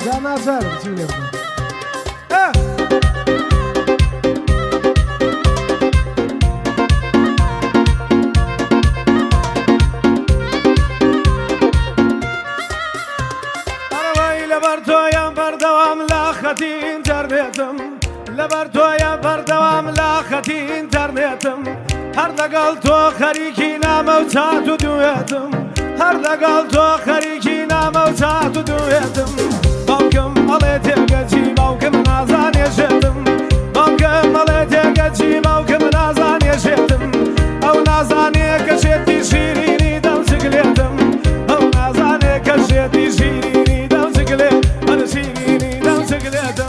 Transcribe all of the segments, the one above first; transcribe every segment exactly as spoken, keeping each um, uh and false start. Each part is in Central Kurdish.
جانا زار بتقول ئینتەرنێتم لەبەر تۆیە بەردەوام لاخەتی ئینتەرنێتم هەر لەگەڵ تۆ خەریکی نامە و چات و دوێتم هەر لەگەڵ تۆ خەریکی نامە و چات و دوێتم باوکم ئەڵێ تێگەچی باوکم نازانێژێتم باوکم ئەڵێ تێگەچی باوکم نازانێژێتم ئەو نازانێ کە شێتی شیرینی دەمجگلێتم ئەو نازانێ کە شێتی شیرینی دەمجگلێت هەر شیرینی دەمجگلێتم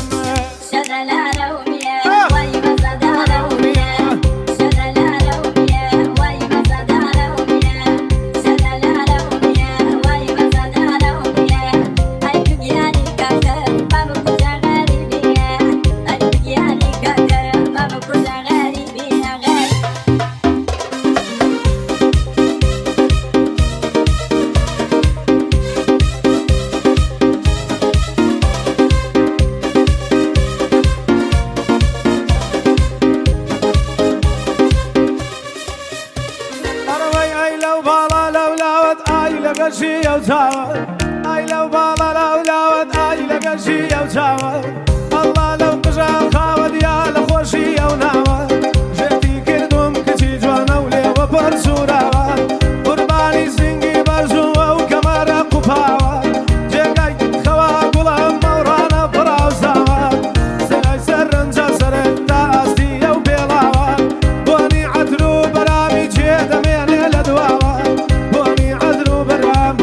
ئای لەو باڵە لەو لاوەت ئای لەگەشی ئەو چاوەت ئەڵڵا لەو قژە خاوەت یا لە خۆشی ئەو ناوەت ژێتی کردوم کچی جوانە و لێوە پەرسوراوە قوربانی سنگی بەرزووە و کەمەرە قوپاوە جێگای خەوا گوڵە مەوڕانە پڕاوساوە سەرای سەر ڕەنجە سەرت تا ئاستی ئەو پێڵاوە بۆنی عەتر و بەرامی چێ دەمێنێ لە دواوە بۆنی عەتر و بەرام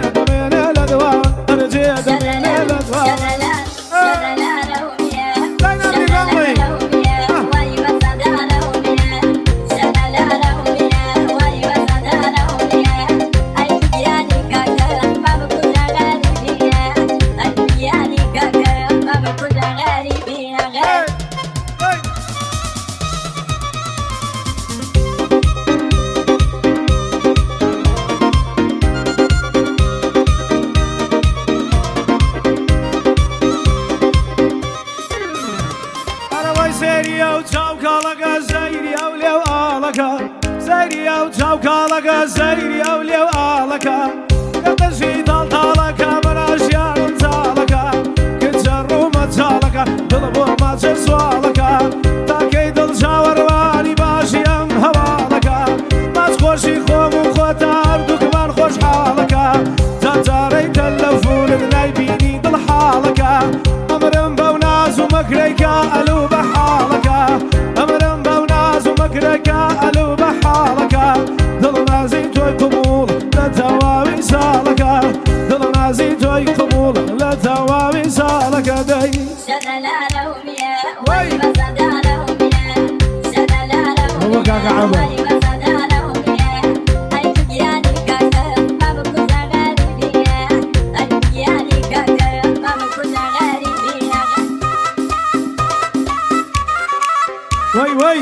زەیری ئەو چاوکاڵەکە زەیری ئەو لێو ئاڵەکە کە دەژی تاڵتاڵەکە بەناشیانم چاڵەکە کچە ڕوومە چاڵەکە دڵە بۆ ماچە سوالەکە تاکەی دڵ چاوەڕوانی باشی ئەم هەواڵەکە ماچ خۆشی خۆم و خۆتە هەردووکمان خۆشحاڵەکە جاجارەی تەلەفونت نایبینی دڵ حاڵەکە ئەمرم بەو ناز و مەکرەیکە ئەلوو بە حاڵەکە ئەمرم بەو ناز و مەکرەکە ئەلوو بە حاڵەکە دڵ نازی تۆی قبوڵ لە تەواوی ساڵەکە دڵ نازی تۆی قبوڵ لە تەواوی ساڵەکە دەی وەی وەک کاکە عەبە وەی وەی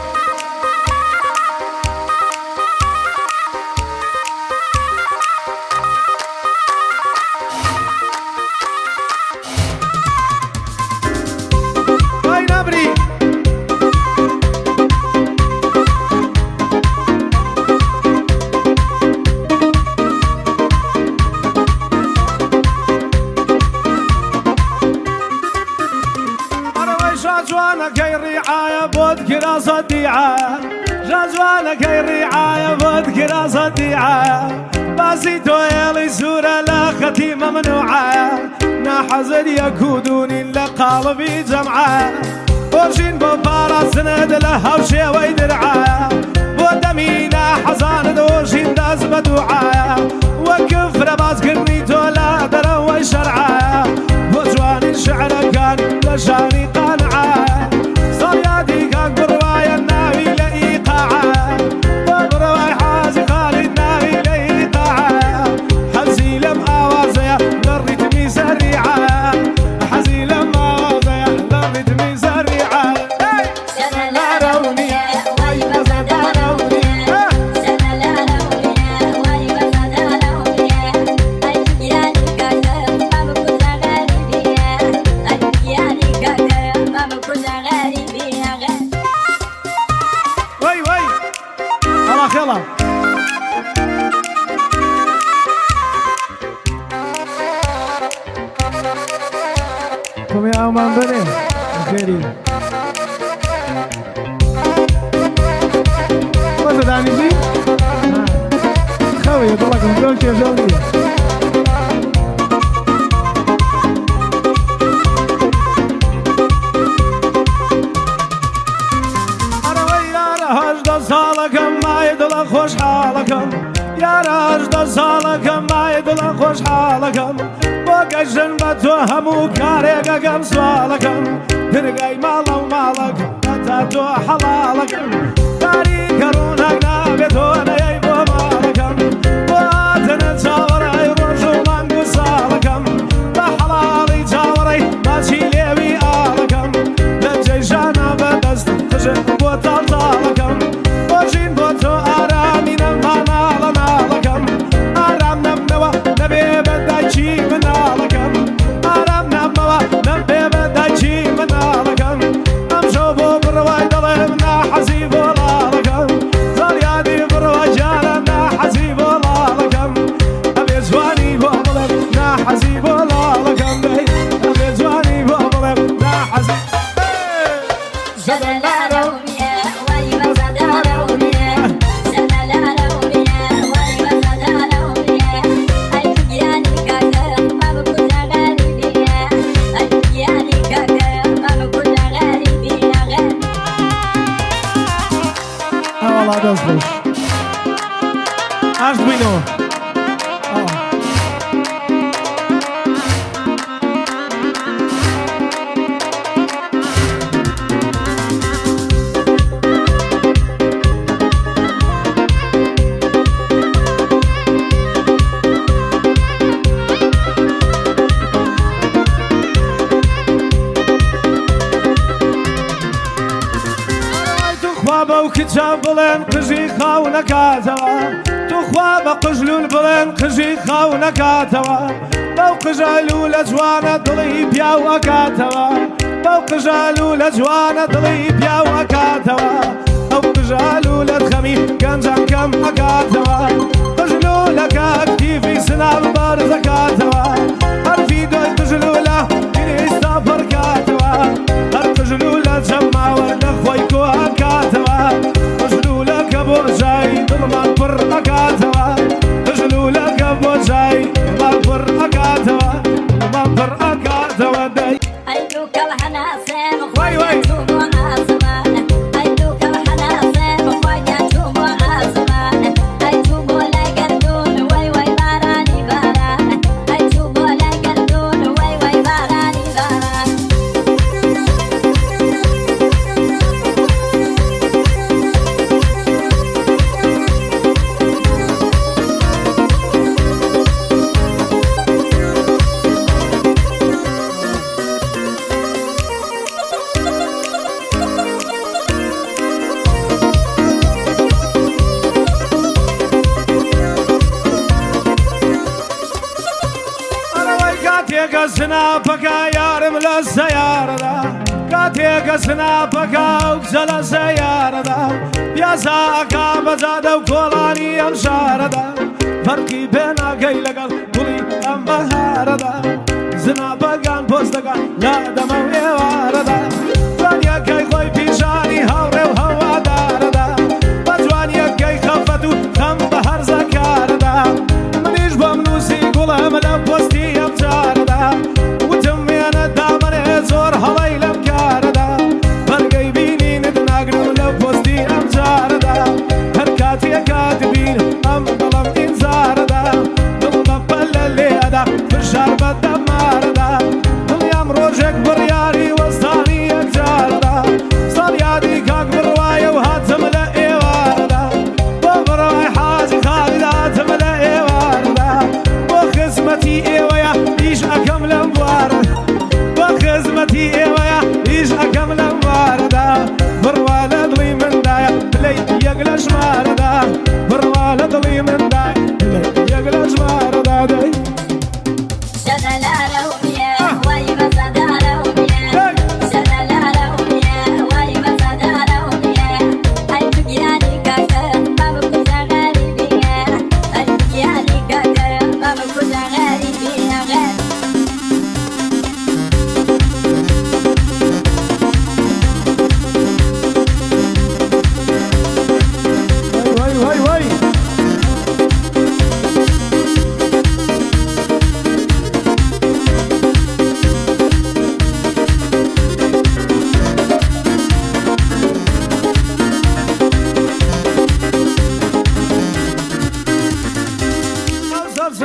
جوانەکەی ڕیعایە بۆت کراسە دیعایە جوانەکەی ڕیعایە بۆت کراسە دیعایە باسی تۆ هێڵی سوورە لە خەتی مەمنوعایە ناحەزر یەکودونین لە قاڵبی جەمعایە بۆژین بۆ پاراستنت لە هەوشێوەی درعایە بۆ دەمی ناحەزانت دۆژین دەست بە دوعایە وەکف لە بازکردنی تۆ لە دەرەوەی شەرعایە بۆ جوانی شعرەکان لە شانی قانعایە سەڵیادی کاک بڕوایە ناوی لە ئیقاعە بۆ بڕوای حازی خاڵید ناوی لە ئیقاعە حەزی لەم ئاوازەیە لە ڕیتمی سەریعە حەزی لەم ئاوازەیە لە ڕیتمی سەریعە وای بەزەدارە ناومان بنێ خێری وەزە دانیزی خەوەیە دڵەکەم زۆر کێژەڵ نییە ئەرەوەی یارە هەژدە ساڵەکەم مای دڵە خۆشحاڵەکەم یارە هەژدە ساڵەکەم مای دڵە خۆشحاڵەکەم بۆ گەژن بە تۆ هەموو کارێکەکەم سوالەکەم درگای ماڵە و ماڵەکەم تا تۆ حەڵاڵەکەم کاری کەڕوونەک نابێت تۆ نەیەی بۆ ماڵەکەم بۆ هاتنە چاوەڕێی ڕۆژ و مانگ و ساڵەکەم بە حەڵاڵی چاوەڕێی ماچی لێوی ئاڵەکەم لە جێژانە بەدەستم تژێ بۆ تاڵتاڵەکەم بۆ ژین بۆ تۆ ئارامی نەما ناڵە ناڵەکەم ئارام نەمنەوە نەبێ بەدایکی مناڵەکەم ئارام نەمەوە نەبێ بەدایکی مناڵەکەم ئەمشەو بۆ بڕوای دەڵێم ناحەزی بۆ لاڵەکەم زاڵیانی بڕوە جارە ناحەزی بۆ لاڵەکەم ئەبێ جوانی بۆ بڵێم ناحەزی بۆ لاڵەکەم دەی ئەبێ جوانی بۆ بڵێم ناحەزی دەست بش ئاشت بووینەوە بەو کچە بڵێن قژی خاو نەکاتەوە توخوا بە قژلول بڵێن قژی خاو نەکاتەوە بەو قژەلو لە جوانە دڵی پیاو ئەکاتەوە بەو قژەلو لە جوانە دڵی پیاو ئەکاتەوە ئەو قژەلو لە خەمی گەنجان کەم ئەکاتەوە قژلولەکە ئەکتیڤی سناب بەرز ئەکاتەوە هەرفی دۆی قژلولە گریستا پڕکاتەوە هەر قژلولە جەماوە لە خۆی کۆ ئەکاتەوە قژلولەکە بۆ جای دڵمان پڕ ئەکاتەوە قژلولەکە بۆ جای دڵمان پڕ ئەکاتەوە دڵمان پڕ ئەکاتەوە دەی وای وای کاتێکە سناپەکە یارم لە سەیارەدا کاتێکە سناپەکە و کچە لە سەیارەدا پیاساکە بەجادە و کۆڵانی ئەم شارەدا فەرقی پێ ناکەی لەگەڵ گوڵی ئەم بەهارەدا زناپەکان پۆست دەکەن لە دەمە و ئێوارەدا جوانیەکەی خۆی پیشانی هەوڕێ و هەوادارەدا بە جوانیەکەی خەفەت و خەم بە هەرزەکارەدا منیش بۆم نووسی گوڵەم لە پۆستی ئەم جارەدا وتم وێنە دامەنێ زۆر هەڵەی لەم کارەدا بەرگەی بینینت ناگرم لە پۆستی ئەم جارەدا هەر کاتێکە دبین ئەم دڵم ئینزارەدا دڵمە پەلە لێدا فشار بە دەمارەدا دڵیام ڕۆژێک بڕیاری وەستانی یەکجارەدا ساڵ یادی کاک بڕوایە و هاتم لە ئێوارەدا بۆ بڕوای حاجی خالیدا هاتم لە ئێوارەدا بۆ خزمەتی ئێوەیە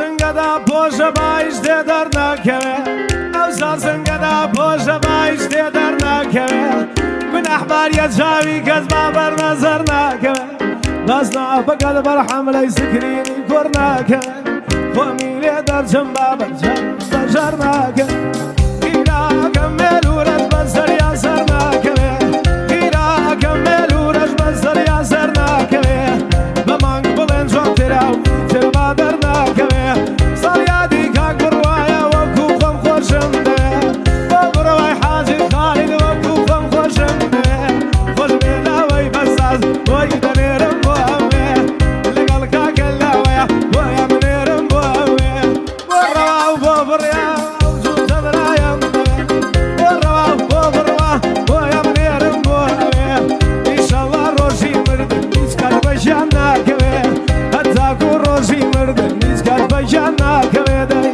سنگدا پوش بایش ده در نکه اوزار سنگدا پوش بایش ده در نکه من احبار یا جاوی کس بابر نظر نکه بس نه بقد بر حمله سکرینی کر نکه خمیلی در چم بابر جم بجر نکه اینا کملو رش بسر یا سر نکه اینا کملو رش بسر یا سر نکه بمانگ بلند شو تراو تر بادر نکه سالیادی کاک بروایا و کوخم خوشم ده و بروای حاجی خالد و کوخم خوشم ده خوش بیلاوی بساز وی دنیرم بو همه لگل کاک اللاویا ویا منیرم بو همه ورواو بو بریا وجود برایم ده ورواو بو بروا ویا منیرم بو همه ایشالله روشی مردن نیز کار بشان نکوه حتی کو روشی مردن نیز کار بشان نکوه ده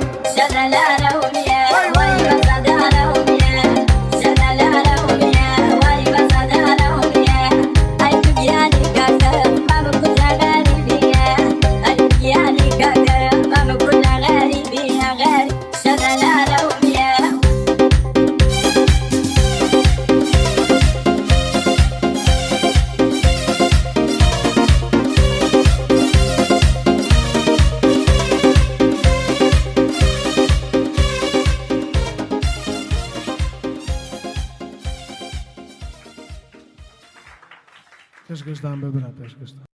Peshkashtan bebra, peshkashtan.